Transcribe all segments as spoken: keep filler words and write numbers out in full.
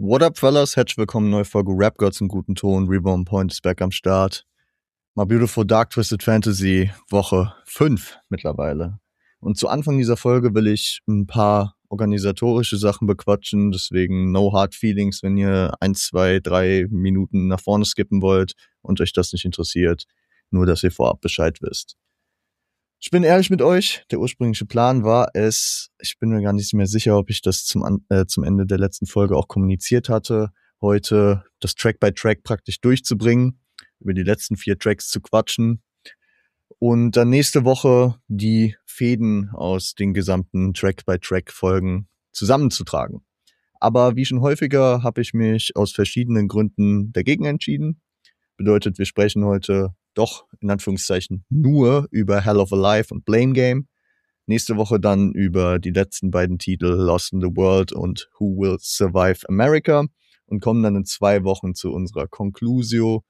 What up, fellas? Herzlich willkommen, neue Folge Rap Gods im guten Ton. Reborn Point ist back am Start. My Beautiful Dark Twisted Fantasy, Woche fünf mittlerweile. Und zu Anfang dieser Folge will ich ein paar organisatorische Sachen bequatschen, deswegen no hard feelings, wenn ihr ein, zwei, drei Minuten nach vorne skippen wollt und euch das nicht interessiert. Nur, dass ihr vorab Bescheid wisst. Ich bin ehrlich mit euch, der ursprüngliche Plan war es, ich bin mir gar nicht mehr sicher, ob ich das zum, äh, zum Ende der letzten Folge auch kommuniziert hatte, heute das Track by Track praktisch durchzubringen, über die letzten vier Tracks zu quatschen und dann nächste Woche die Fäden aus den gesamten Track by Track Folgen zusammenzutragen. Aber wie schon häufiger habe ich mich aus verschiedenen Gründen dagegen entschieden. Bedeutet, wir sprechen heute doch in Anführungszeichen nur über Hell of a Life und Blame Game. Nächste Woche dann über die letzten beiden Titel Lost in the World und Who Will Survive America und kommen dann in zwei Wochen zu unserer Conclusio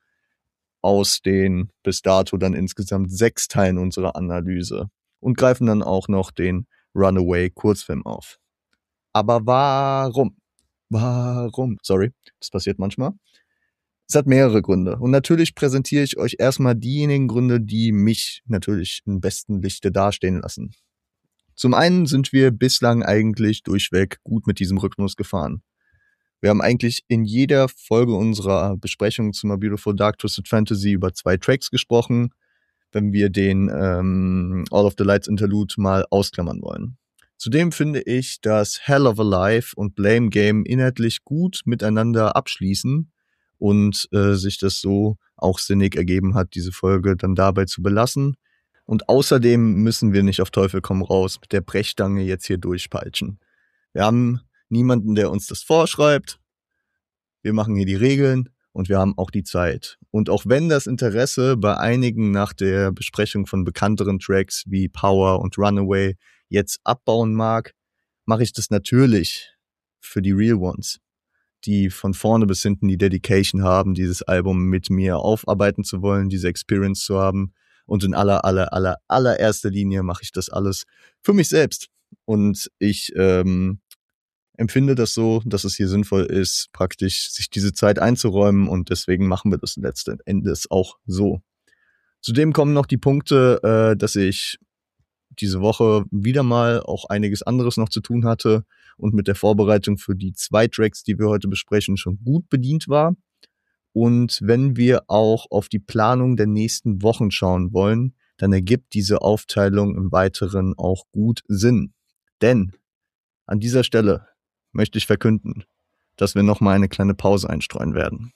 aus den bis dato dann insgesamt sechs Teilen unserer Analyse und greifen dann auch noch den Runaway Kurzfilm auf. Aber warum? Warum? Sorry, das passiert manchmal. Es hat mehrere Gründe. Und natürlich präsentiere ich euch erstmal diejenigen Gründe, die mich natürlich im besten Lichte dastehen lassen. Zum einen sind wir bislang eigentlich durchweg gut mit diesem Rhythmus gefahren. Wir haben eigentlich in jeder Folge unserer Besprechung zu My Beautiful Dark Twisted Fantasy über zwei Tracks gesprochen, wenn wir den ähm, All of the Lights Interlude mal ausklammern wollen. Zudem finde ich, dass Hell of a Life und Blame Game inhaltlich gut miteinander abschließen und äh, sich das so auch sinnig ergeben hat, diese Folge dann dabei zu belassen. Und außerdem müssen wir nicht auf Teufel komm raus mit der Brechstange jetzt hier durchpeitschen. Wir haben niemanden, der uns das vorschreibt. Wir machen hier die Regeln und wir haben auch die Zeit. Und auch wenn das Interesse bei einigen nach der Besprechung von bekannteren Tracks wie Power und Runaway jetzt abbauen mag, mache ich das natürlich für die Real Ones, die von vorne bis hinten die Dedication haben, dieses Album mit mir aufarbeiten zu wollen, diese Experience zu haben. Und in aller, aller, aller, allererster Linie mache ich das alles für mich selbst. Und ich ähm, empfinde das so, dass es hier sinnvoll ist, praktisch sich diese Zeit einzuräumen. Und deswegen machen wir das letzten Endes auch so. Zudem kommen noch die Punkte, äh, dass ich diese Woche wieder mal auch einiges anderes noch zu tun hatte und mit der Vorbereitung für die zwei Tracks, die wir heute besprechen, schon gut bedient war. Und wenn wir auch auf die Planung der nächsten Wochen schauen wollen, dann ergibt diese Aufteilung im Weiteren auch gut Sinn. Denn an dieser Stelle möchte ich verkünden, dass wir nochmal eine kleine Pause einstreuen werden.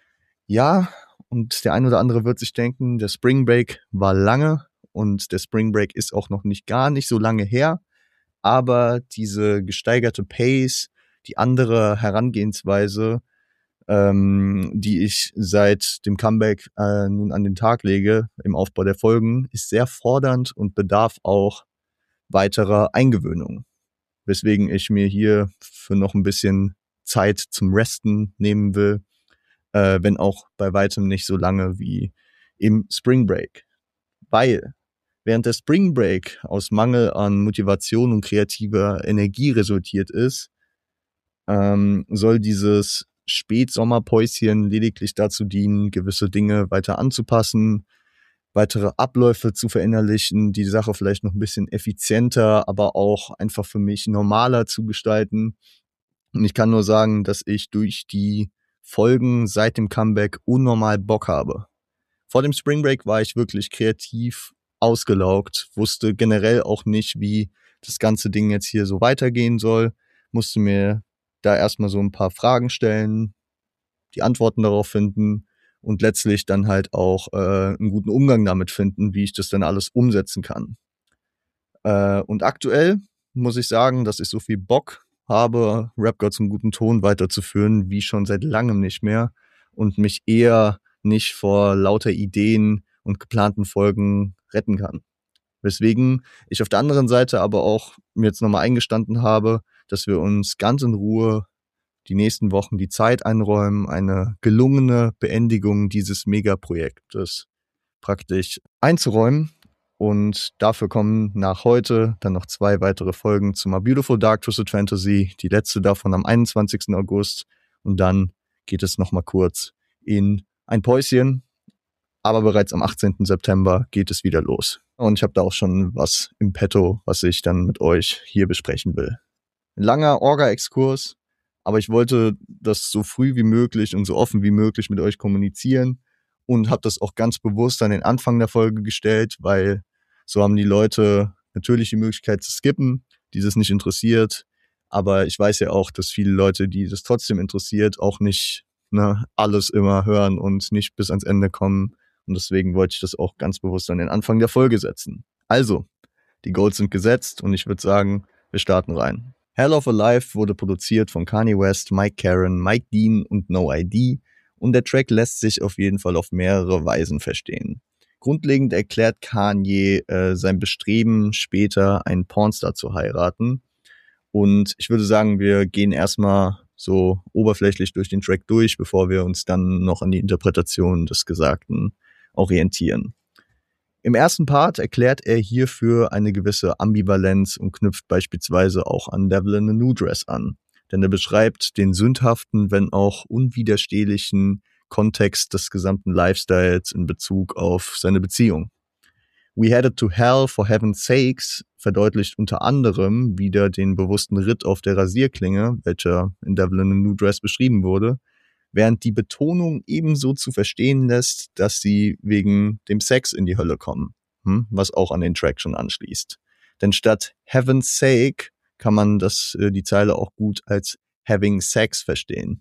Ja, und der ein oder andere wird sich denken, der Spring Break war lange und der Spring Break ist auch noch nicht gar nicht so lange her. Aber diese gesteigerte Pace, die andere Herangehensweise, ähm, die ich seit dem Comeback äh, nun an den Tag lege im Aufbau der Folgen, ist sehr fordernd und bedarf auch weiterer Eingewöhnung. Weswegen ich mir hier für noch ein bisschen Zeit zum Resten nehmen will, äh, wenn auch bei weitem nicht so lange wie im Spring Break. Weil während der Spring Break aus Mangel an Motivation und kreativer Energie resultiert ist, ähm, soll dieses Spätsommerpäuschen lediglich dazu dienen, gewisse Dinge weiter anzupassen, weitere Abläufe zu verinnerlichen, die Sache vielleicht noch ein bisschen effizienter, aber auch einfach für mich normaler zu gestalten. Und ich kann nur sagen, dass ich durch die Folgen seit dem Comeback unnormal Bock habe. Vor dem Spring Break war ich wirklich kreativ ausgelaugt, wusste generell auch nicht, wie das ganze Ding jetzt hier so weitergehen soll, musste mir da erstmal so ein paar Fragen stellen, die Antworten darauf finden und letztlich dann halt auch äh, einen guten Umgang damit finden, wie ich das dann alles umsetzen kann. Äh, und aktuell muss ich sagen, dass ich so viel Bock habe, Rap Gods im guten Ton weiterzuführen, wie schon seit langem nicht mehr und mich eher nicht vor lauter Ideen und geplanten Folgen retten kann. Weswegen ich auf der anderen Seite aber auch mir jetzt nochmal eingestanden habe, dass wir uns ganz in Ruhe die nächsten Wochen die Zeit einräumen, eine gelungene Beendigung dieses Megaprojektes praktisch einzuräumen. Und dafür kommen nach heute dann noch zwei weitere Folgen zu My Beautiful Dark Twisted Fantasy, die letzte davon am einundzwanzigsten August und dann geht es nochmal kurz in ein Päuschen. Aber bereits am achtzehnten September geht es wieder los. Und ich habe da auch schon was im Petto, was ich dann mit euch hier besprechen will. Ein langer Orga-Exkurs, aber ich wollte das so früh wie möglich und so offen wie möglich mit euch kommunizieren und habe das auch ganz bewusst an den Anfang der Folge gestellt, weil so haben die Leute natürlich die Möglichkeit zu skippen, die das nicht interessiert. Aber ich weiß ja auch, dass viele Leute, die das trotzdem interessiert, auch nicht ne, alles immer hören und nicht bis ans Ende kommen. Und deswegen wollte ich das auch ganz bewusst an den Anfang der Folge setzen. Also, die Goals sind gesetzt und ich würde sagen, wir starten rein. Hell of a Life wurde produziert von Kanye West, Mike Caren, Mike Dean und No I D und der Track lässt sich auf jeden Fall auf mehrere Weisen verstehen. Grundlegend erklärt Kanye äh, sein Bestreben, später einen Pornstar zu heiraten. Und ich würde sagen, wir gehen erstmal so oberflächlich durch den Track durch, bevor wir uns dann noch an die Interpretation des Gesagten orientieren. Im ersten Part erklärt er hierfür eine gewisse Ambivalenz und knüpft beispielsweise auch an Devil in a New Dress an. Denn er beschreibt den sündhaften, wenn auch unwiderstehlichen Kontext des gesamten Lifestyles in Bezug auf seine Beziehung. We headed to hell for heaven's sakes verdeutlicht unter anderem wieder den bewussten Ritt auf der Rasierklinge, welcher in Devil in a New Dress beschrieben wurde, während die Betonung ebenso zu verstehen lässt, dass sie wegen dem Sex in die Hölle kommen, hm, was auch an den Track schon anschließt. Denn statt Heaven's Sake kann man das, äh, die Zeile auch gut als Having Sex verstehen.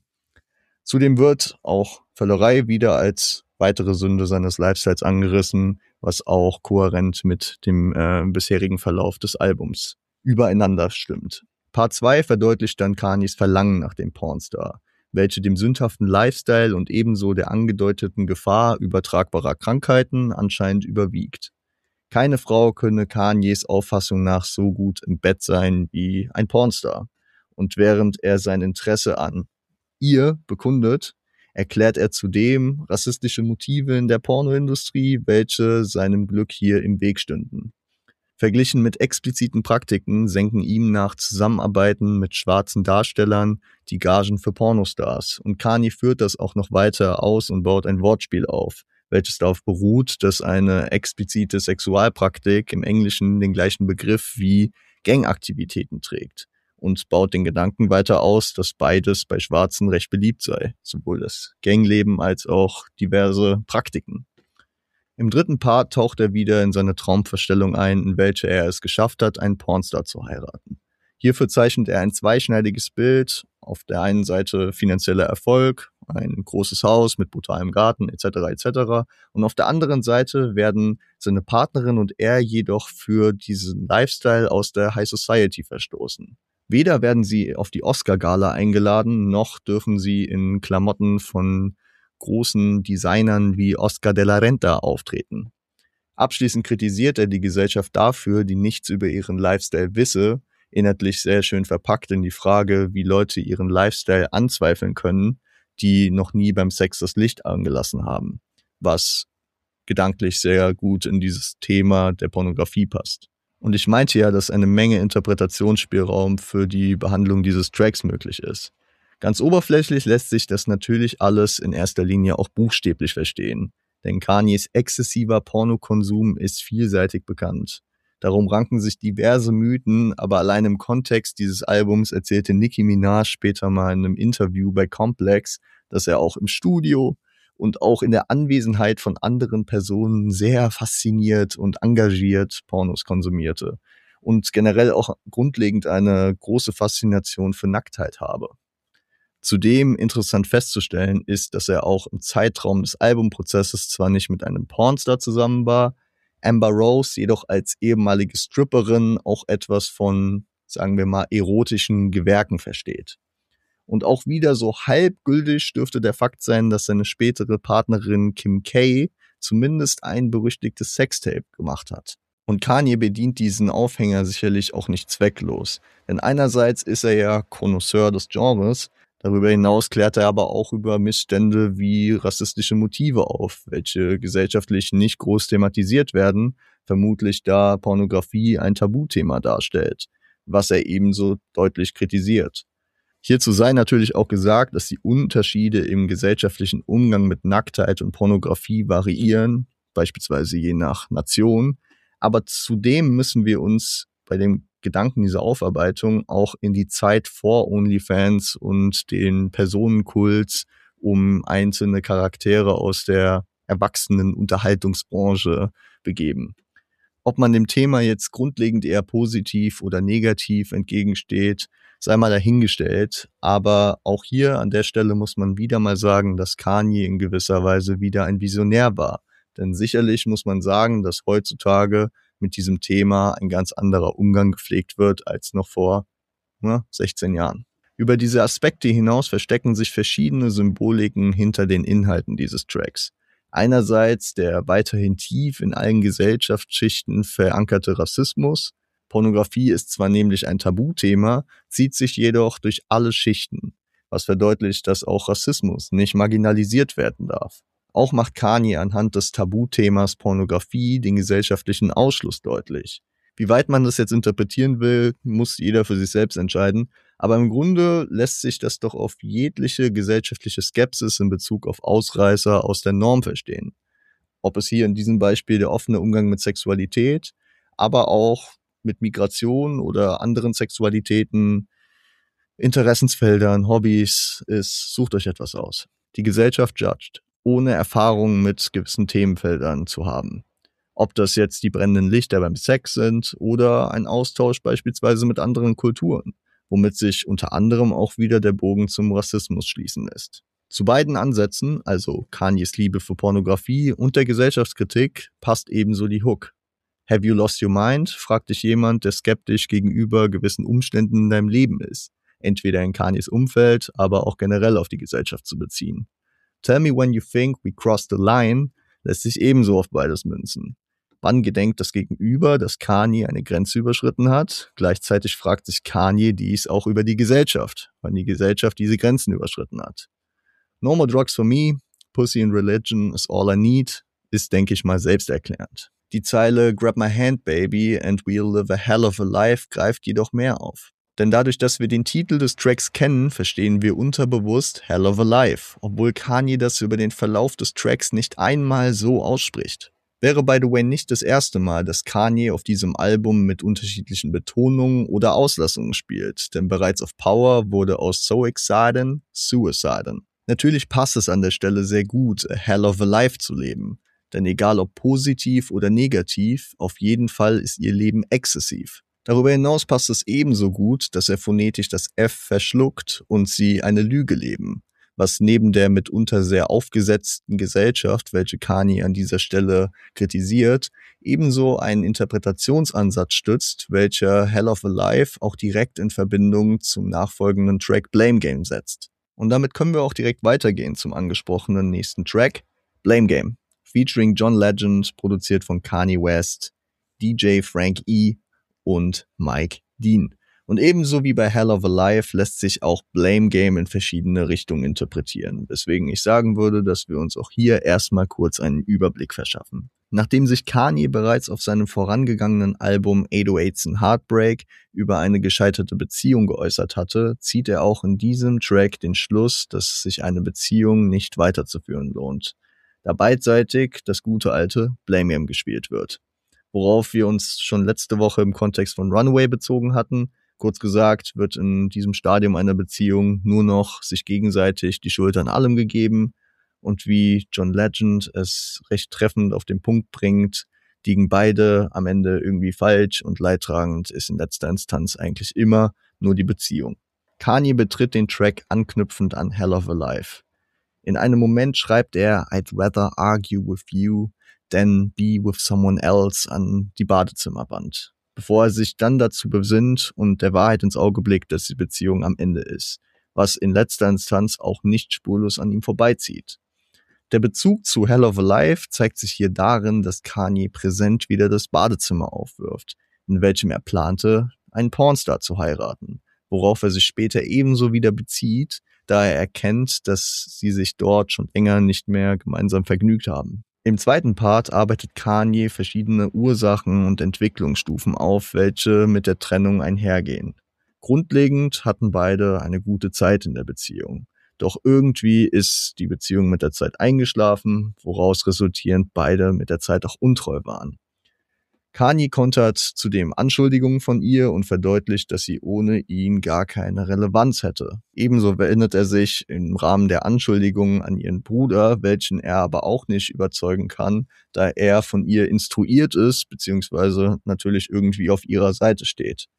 Zudem wird auch Völlerei wieder als weitere Sünde seines Lifestyles angerissen, was auch kohärent mit dem äh, bisherigen Verlauf des Albums übereinander stimmt. Part zwei verdeutlicht dann Kanyes Verlangen nach dem Pornstar, welche dem sündhaften Lifestyle und ebenso der angedeuteten Gefahr übertragbarer Krankheiten anscheinend überwiegt. Keine Frau könne Kanyes Auffassung nach so gut im Bett sein wie ein Pornstar. Und während er sein Interesse an ihr bekundet, erklärt er zudem rassistische Motive in der Pornoindustrie, welche seinem Glück hier im Weg stünden. Verglichen mit expliziten Praktiken senken ihm nach Zusammenarbeiten mit schwarzen Darstellern die Gagen für Pornostars. Und Kanye führt das auch noch weiter aus und baut ein Wortspiel auf, welches darauf beruht, dass eine explizite Sexualpraktik im Englischen den gleichen Begriff wie Gangaktivitäten trägt. Und baut den Gedanken weiter aus, dass beides bei Schwarzen recht beliebt sei, sowohl das Gangleben als auch diverse Praktiken. Im dritten Part taucht er wieder in seine Traumvorstellung ein, in welcher er es geschafft hat, einen Pornstar zu heiraten. Hierfür zeichnet er ein zweischneidiges Bild, auf der einen Seite finanzieller Erfolg, ein großes Haus mit brutalem Garten et cetera et cetera und auf der anderen Seite werden seine Partnerin und er jedoch für diesen Lifestyle aus der High Society verstoßen. Weder werden sie auf die Oscar-Gala eingeladen, noch dürfen sie in Klamotten von großen Designern wie Oscar de la Renta auftreten. Abschließend kritisiert er die Gesellschaft dafür, die nichts über ihren Lifestyle wisse, inhaltlich sehr schön verpackt in die Frage, wie Leute ihren Lifestyle anzweifeln können, die noch nie beim Sex das Licht angelassen haben, was gedanklich sehr gut in dieses Thema der Pornografie passt. Und ich meinte ja, dass eine Menge Interpretationsspielraum für die Behandlung dieses Tracks möglich ist. Ganz oberflächlich lässt sich das natürlich alles in erster Linie auch buchstäblich verstehen, denn Kanyes exzessiver Pornokonsum ist vielseitig bekannt. Darum ranken sich diverse Mythen, aber allein im Kontext dieses Albums erzählte Nicki Minaj später mal in einem Interview bei Complex, dass er auch im Studio und auch in der Anwesenheit von anderen Personen sehr fasziniert und engagiert Pornos konsumierte und generell auch grundlegend eine große Faszination für Nacktheit habe. Zudem interessant festzustellen ist, dass er auch im Zeitraum des Albumprozesses zwar nicht mit einem Pornstar zusammen war, Amber Rose jedoch als ehemalige Stripperin auch etwas von, sagen wir mal, erotischen Gewerken versteht. Und auch wieder so halbgültig dürfte der Fakt sein, dass seine spätere Partnerin Kim K zumindest ein berüchtigtes Sextape gemacht hat. Und Kanye bedient diesen Aufhänger sicherlich auch nicht zwecklos. Denn einerseits ist er ja Connoisseur des Genres, darüber hinaus klärt er aber auch über Missstände wie rassistische Motive auf, welche gesellschaftlich nicht groß thematisiert werden, vermutlich da Pornografie ein Tabuthema darstellt, was er ebenso deutlich kritisiert. Hierzu sei natürlich auch gesagt, dass die Unterschiede im gesellschaftlichen Umgang mit Nacktheit und Pornografie variieren, beispielsweise je nach Nation. Aber zudem müssen wir uns bei dem Gedanken dieser Aufarbeitung auch in die Zeit vor OnlyFans und den Personenkult um einzelne Charaktere aus der erwachsenen Unterhaltungsbranche begeben. Ob man dem Thema jetzt grundlegend eher positiv oder negativ entgegensteht, sei mal dahingestellt. Aber auch hier an der Stelle muss man wieder mal sagen, dass Kanye in gewisser Weise wieder ein Visionär war. Denn sicherlich muss man sagen, dass heutzutage mit diesem Thema ein ganz anderer Umgang gepflegt wird als noch vor ne, sechzehn Jahren. Über diese Aspekte hinaus verstecken sich verschiedene Symboliken hinter den Inhalten dieses Tracks. Einerseits der weiterhin tief in allen Gesellschaftsschichten verankerte Rassismus. Pornografie ist zwar nämlich ein Tabuthema, zieht sich jedoch durch alle Schichten, was verdeutlicht, dass auch Rassismus nicht marginalisiert werden darf. Auch macht Kanye anhand des Tabuthemas Pornografie den gesellschaftlichen Ausschluss deutlich. Wie weit man das jetzt interpretieren will, muss jeder für sich selbst entscheiden. Aber im Grunde lässt sich das doch auf jegliche gesellschaftliche Skepsis in Bezug auf Ausreißer aus der Norm verstehen. Ob es hier in diesem Beispiel der offene Umgang mit Sexualität, aber auch mit Migration oder anderen Sexualitäten, Interessensfeldern, Hobbys ist, sucht euch etwas aus. Die Gesellschaft judgt, ohne Erfahrung mit gewissen Themenfeldern zu haben. Ob das jetzt die brennenden Lichter beim Sex sind oder ein Austausch beispielsweise mit anderen Kulturen, womit sich unter anderem auch wieder der Bogen zum Rassismus schließen lässt. Zu beiden Ansätzen, also Kanyes Liebe für Pornografie und der Gesellschaftskritik, passt ebenso die Hook. Have you lost your mind? Fragt dich jemand, der skeptisch gegenüber gewissen Umständen in deinem Leben ist. Entweder in Kanyes Umfeld, aber auch generell auf die Gesellschaft zu beziehen. Tell me when you think we crossed the line lässt sich ebenso auf beides münzen. Wann gedenkt das Gegenüber, dass Kanye eine Grenze überschritten hat? Gleichzeitig fragt sich Kanye dies auch über die Gesellschaft, wann die Gesellschaft diese Grenzen überschritten hat. No more drugs for me, pussy and religion is all I need, ist, denke ich mal, selbsterklärend. Die Zeile Grab my hand, baby, and we'll live a hell of a life greift jedoch mehr auf. Denn dadurch, dass wir den Titel des Tracks kennen, verstehen wir unterbewusst Hell of a Life, obwohl Kanye das über den Verlauf des Tracks nicht einmal so ausspricht. Wäre by the way nicht das erste Mal, dass Kanye auf diesem Album mit unterschiedlichen Betonungen oder Auslassungen spielt, denn bereits auf Power wurde aus So Exciting Suiciding. Natürlich passt es an der Stelle sehr gut, a hell of a life zu leben, denn egal ob positiv oder negativ, auf jeden Fall ist ihr Leben exzessiv. Darüber hinaus passt es ebenso gut, dass er phonetisch das F verschluckt und sie eine Lüge leben, was neben der mitunter sehr aufgesetzten Gesellschaft, welche Kanye an dieser Stelle kritisiert, ebenso einen Interpretationsansatz stützt, welcher Hell of a Life auch direkt in Verbindung zum nachfolgenden Track Blame Game setzt. Und damit können wir auch direkt weitergehen zum angesprochenen nächsten Track, Blame Game, featuring John Legend, produziert von Kanye West, D J Frank E. und Mike Dean. Und ebenso wie bei Hell of a Life lässt sich auch Blame Game in verschiedene Richtungen interpretieren, weswegen ich sagen würde, dass wir uns auch hier erstmal kurz einen Überblick verschaffen. Nachdem sich Kanye bereits auf seinem vorangegangenen Album acht null acht and Heartbreak über eine gescheiterte Beziehung geäußert hatte, zieht er auch in diesem Track den Schluss, dass sich eine Beziehung nicht weiterzuführen lohnt, da beidseitig das gute alte Blame Game gespielt wird. Worauf wir uns schon letzte Woche im Kontext von Runaway bezogen hatten. Kurz gesagt, wird in diesem Stadium einer Beziehung nur noch sich gegenseitig die Schuld an allem gegeben. Und wie John Legend es recht treffend auf den Punkt bringt, liegen beide am Ende irgendwie falsch und leidtragend ist in letzter Instanz eigentlich immer nur die Beziehung. Kanye betritt den Track anknüpfend an Hell of a Life. In einem Moment schreibt er I'd rather argue with you than be with someone else an die Badezimmerwand, bevor er sich dann dazu besinnt und der Wahrheit ins Auge blickt, dass die Beziehung am Ende ist, was in letzter Instanz auch nicht spurlos an ihm vorbeizieht. Der Bezug zu Hell of a Life zeigt sich hier darin, dass Kanye präsent wieder das Badezimmer aufwirft, in welchem er plante, einen Pornstar zu heiraten, worauf er sich später ebenso wieder bezieht, da er erkennt, dass sie sich dort schon länger nicht mehr gemeinsam vergnügt haben. Im zweiten Part arbeitet Kanye verschiedene Ursachen und Entwicklungsstufen auf, welche mit der Trennung einhergehen. Grundlegend hatten beide eine gute Zeit in der Beziehung. Doch irgendwie ist die Beziehung mit der Zeit eingeschlafen, woraus resultierend beide mit der Zeit auch untreu waren. Kanye kontert zudem Anschuldigungen von ihr und verdeutlicht, dass sie ohne ihn gar keine Relevanz hätte. Ebenso wendet er sich im Rahmen der Anschuldigungen an ihren Bruder, welchen er aber auch nicht überzeugen kann, da er von ihr instruiert ist, beziehungsweise natürlich irgendwie auf ihrer Seite steht.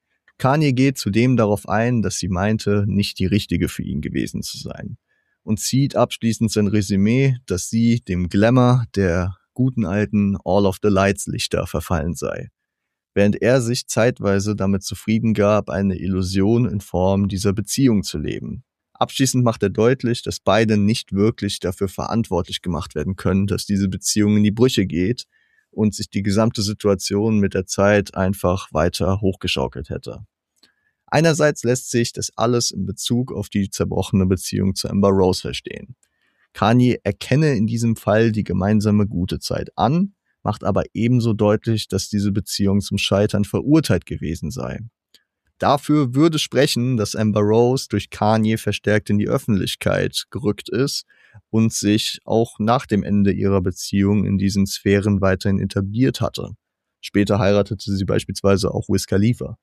Kanye geht zudem darauf ein, dass sie meinte, nicht die Richtige für ihn gewesen zu sein und zieht abschließend sein Resümee, dass sie dem Glamour der guten alten All of the Lights Lichter verfallen sei, während er sich zeitweise damit zufrieden gab, eine Illusion in Form dieser Beziehung zu leben. Abschließend macht er deutlich, dass beide nicht wirklich dafür verantwortlich gemacht werden können, dass diese Beziehung in die Brüche geht und sich die gesamte Situation mit der Zeit einfach weiter hochgeschaukelt hätte. Einerseits lässt sich das alles in Bezug auf die zerbrochene Beziehung zu Amber Rose verstehen. Kanye erkenne in diesem Fall die gemeinsame gute Zeit an, macht aber ebenso deutlich, dass diese Beziehung zum Scheitern verurteilt gewesen sei. Dafür würde sprechen, dass Amber Rose durch Kanye verstärkt in die Öffentlichkeit gerückt ist und sich auch nach dem Ende ihrer Beziehung in diesen Sphären weiterhin etabliert hatte. Später heiratete sie beispielsweise auch Wiz Khalifa.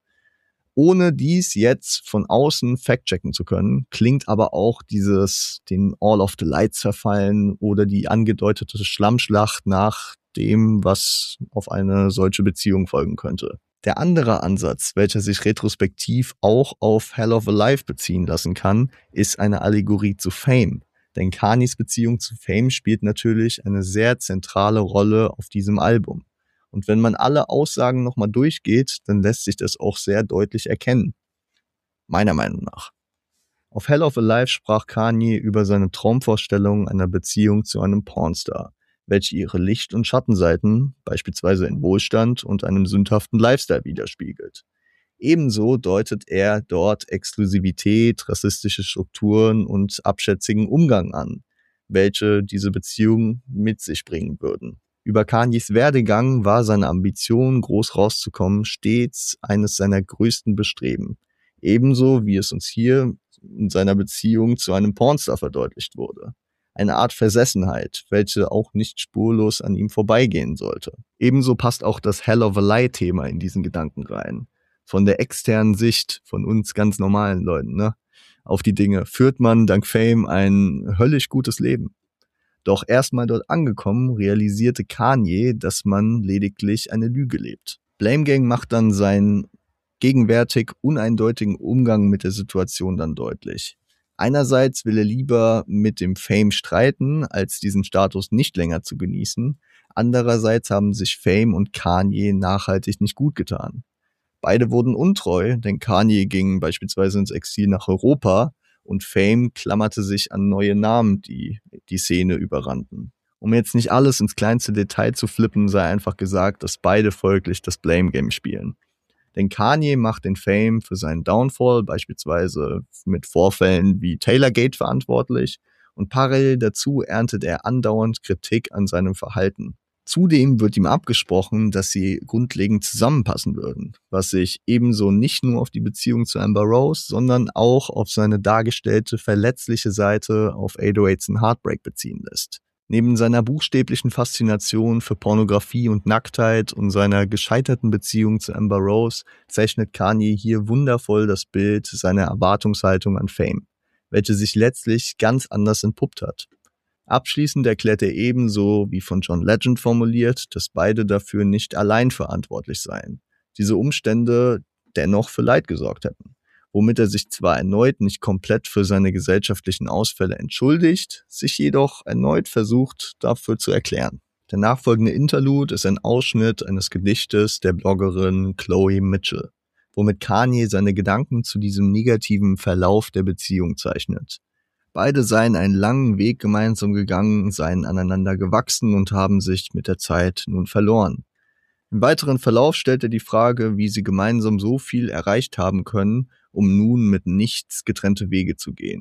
Ohne dies jetzt von außen fact-checken zu können, klingt aber auch dieses den All of the Lights verfallen oder die angedeutete Schlammschlacht nach dem, was auf eine solche Beziehung folgen könnte. Der andere Ansatz, welcher sich retrospektiv auch auf Hell of a Life beziehen lassen kann, ist eine Allegorie zu Fame. Denn Kanyes Beziehung zu Fame spielt natürlich eine sehr zentrale Rolle auf diesem Album. Und wenn man alle Aussagen nochmal durchgeht, dann lässt sich das auch sehr deutlich erkennen. Meiner Meinung nach. Auf Hell of a Life sprach Kanye über seine Traumvorstellung einer Beziehung zu einem Pornstar, welche ihre Licht- und Schattenseiten, beispielsweise in Wohlstand und einem sündhaften Lifestyle widerspiegelt. Ebenso deutet er dort Exklusivität, rassistische Strukturen und abschätzigen Umgang an, welche diese Beziehung mit sich bringen würden. Über Kanyes Werdegang war seine Ambition, groß rauszukommen, stets eines seiner größten Bestreben. Ebenso wie es uns hier in seiner Beziehung zu einem Pornstar verdeutlicht wurde. Eine Art Versessenheit, welche auch nicht spurlos an ihm vorbeigehen sollte. Ebenso passt auch das Hell of a Lie-Thema in diesen Gedanken rein. Von der externen Sicht, von uns ganz normalen Leuten, ne, auf die Dinge, führt man dank Fame ein höllisch gutes Leben. Doch erstmal dort angekommen, realisierte Kanye, dass man lediglich eine Lüge lebt. Blame Gang macht dann seinen gegenwärtig uneindeutigen Umgang mit der Situation dann deutlich. Einerseits will er lieber mit dem Fame streiten, als diesen Status nicht länger zu genießen. Andererseits haben sich Fame und Kanye nachhaltig nicht gut getan. Beide wurden untreu, denn Kanye ging beispielsweise ins Exil nach Europa und Fame klammerte sich an neue Namen, die die Szene überrannten. Um jetzt nicht alles ins kleinste Detail zu flippen, sei einfach gesagt, dass beide folglich das Blame Game spielen. Denn Kanye macht den Fame für seinen Downfall beispielsweise mit Vorfällen wie Taylorgate verantwortlich und parallel dazu erntet er andauernd Kritik an seinem Verhalten. Zudem wird ihm abgesprochen, dass sie grundlegend zusammenpassen würden, was sich ebenso nicht nur auf die Beziehung zu Amber Rose, sondern auch auf seine dargestellte verletzliche Seite auf acht null acht and Heartbreak beziehen lässt. Neben seiner buchstäblichen Faszination für Pornografie und Nacktheit und seiner gescheiterten Beziehung zu Amber Rose zeichnet Kanye hier wundervoll das Bild seiner Erwartungshaltung an Fame, welche sich letztlich ganz anders entpuppt hat. Abschließend erklärt er ebenso, wie von John Legend formuliert, dass beide dafür nicht allein verantwortlich seien. Diese Umstände dennoch für Leid gesorgt hätten. Womit er sich zwar erneut nicht komplett für seine gesellschaftlichen Ausfälle entschuldigt, sich jedoch erneut versucht, dafür zu erklären. Der nachfolgende Interlude ist ein Ausschnitt eines Gedichtes der Bloggerin Chloe Mitchell, womit Kanye seine Gedanken zu diesem negativen Verlauf der Beziehung zeichnet. Beide seien einen langen Weg gemeinsam gegangen, seien aneinander gewachsen und haben sich mit der Zeit nun verloren. Im weiteren Verlauf stellt er die Frage, wie sie gemeinsam so viel erreicht haben können, um nun mit nichts getrennte Wege zu gehen,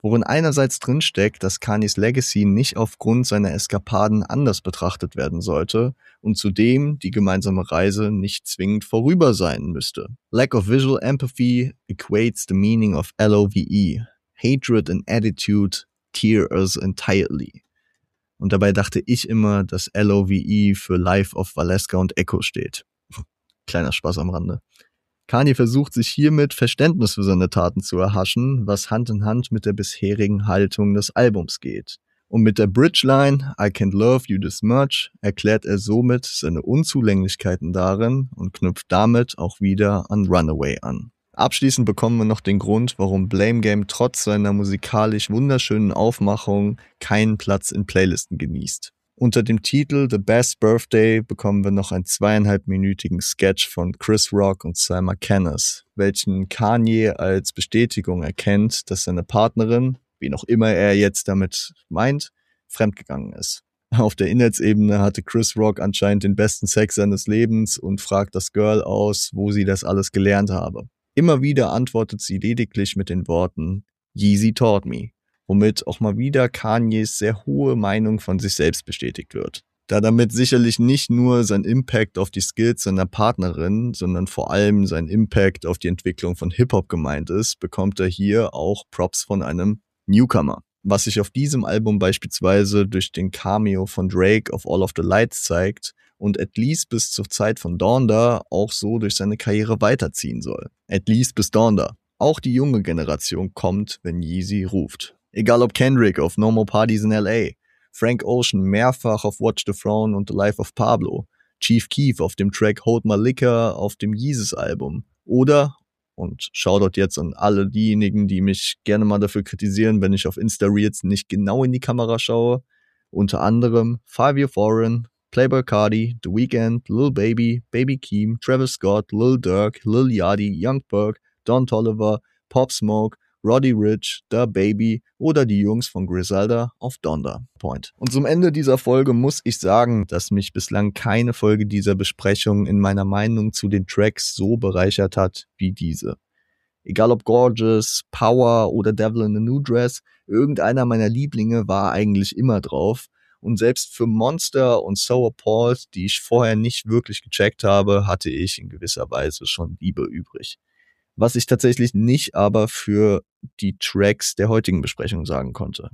worin einerseits drinsteckt, dass Kanyes Legacy nicht aufgrund seiner Eskapaden anders betrachtet werden sollte und zudem die gemeinsame Reise nicht zwingend vorüber sein müsste. Lack of visual empathy equates the meaning of L O V E. Hatred and attitude tear us entirely. Und dabei dachte ich immer, dass L O V E für Life of Valeska und Echo steht. Kleiner Spaß am Rande. Kanye versucht sich hiermit Verständnis für seine Taten zu erhaschen, was Hand in Hand mit der bisherigen Haltung des Albums geht. Und mit der Bridgeline I can't love you this much erklärt er somit seine Unzulänglichkeiten darin und knüpft damit auch wieder an Runaway an. Abschließend bekommen wir noch den Grund, warum Blame Game trotz seiner musikalisch wunderschönen Aufmachung keinen Platz in Playlisten genießt. Unter dem Titel The Best Birthday bekommen wir noch einen zweieinhalbminütigen Sketch von Chris Rock und Salma Kenneth, welchen Kanye als Bestätigung erkennt, dass seine Partnerin, wie noch immer er jetzt damit meint, fremdgegangen ist. Auf der Inhaltsebene hatte Chris Rock anscheinend den besten Sex seines Lebens und fragt das Girl aus, wo sie das alles gelernt habe. Immer wieder antwortet sie lediglich mit den Worten Yeezy taught me, womit auch mal wieder Kanyes sehr hohe Meinung von sich selbst bestätigt wird. Da damit sicherlich nicht nur sein Impact auf die Skills seiner Partnerin, sondern vor allem sein Impact auf die Entwicklung von Hip-Hop gemeint ist, bekommt er hier auch Props von einem Newcomer. Was sich auf diesem Album beispielsweise durch den Cameo von Drake auf All of the Lights zeigt und at least bis zur Zeit von Donda auch so durch seine Karriere weiterziehen soll. At least bis Donda. Auch die junge Generation kommt, wenn Yeezy ruft. Egal ob Kendrick auf No More Parties in L A, Frank Ocean mehrfach auf Watch the Throne und The Life of Pablo, Chief Keef auf dem Track Hold My Liquor auf dem Yeezus-Album oder, und Shoutout jetzt an alle diejenigen, die mich gerne mal dafür kritisieren, wenn ich auf Insta-Reels nicht genau in die Kamera schaue, unter anderem Five Year Foreign, Playboi Carti, The Weeknd, Lil Baby, Baby Keem, Travis Scott, Lil Durk, Lil Yachty, Young Berg, Don Toliver, Pop Smoke, Roddy Ricch, Da Baby oder die Jungs von Griselda auf Donda Point. Und zum Ende dieser Folge muss ich sagen, dass mich bislang keine Folge dieser Besprechung in meiner Meinung zu den Tracks so bereichert hat wie diese. Egal ob Gorgeous, Power oder Devil in a New Dress, irgendeiner meiner Lieblinge war eigentlich immer drauf. Und selbst für Monster und So Appalled, die ich vorher nicht wirklich gecheckt habe, hatte ich in gewisser Weise schon Liebe übrig. Was ich tatsächlich nicht aber für die Tracks der heutigen Besprechung sagen konnte.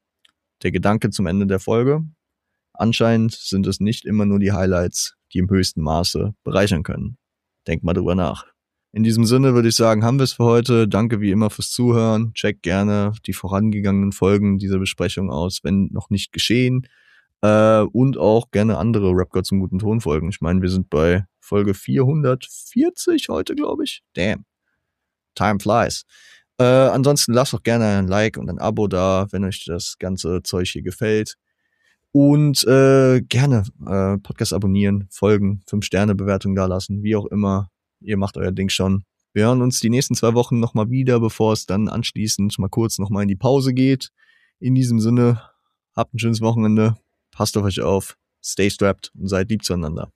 Der Gedanke zum Ende der Folge: Anscheinend sind es nicht immer nur die Highlights, die im höchsten Maße bereichern können. Denk mal drüber nach. In diesem Sinne würde ich sagen, haben wir es für heute. Danke wie immer fürs Zuhören. Checkt gerne die vorangegangenen Folgen dieser Besprechung aus, wenn noch nicht geschehen. Äh, und auch gerne andere Rap God zum guten Ton Folgen. Ich meine, wir sind bei Folge vierhundertvierzig heute, glaube ich. Damn. Time flies. Äh, ansonsten lasst doch gerne ein Like und ein Abo da, wenn euch das ganze Zeug hier gefällt. Und äh, gerne äh, Podcast abonnieren, folgen, fünf Sterne Bewertung da lassen, wie auch immer. Ihr macht euer Ding schon. Wir hören uns die nächsten zwei Wochen nochmal wieder, bevor es dann anschließend mal kurz nochmal in die Pause geht. In diesem Sinne, habt ein schönes Wochenende, passt auf euch auf, stay strapped und seid lieb zueinander.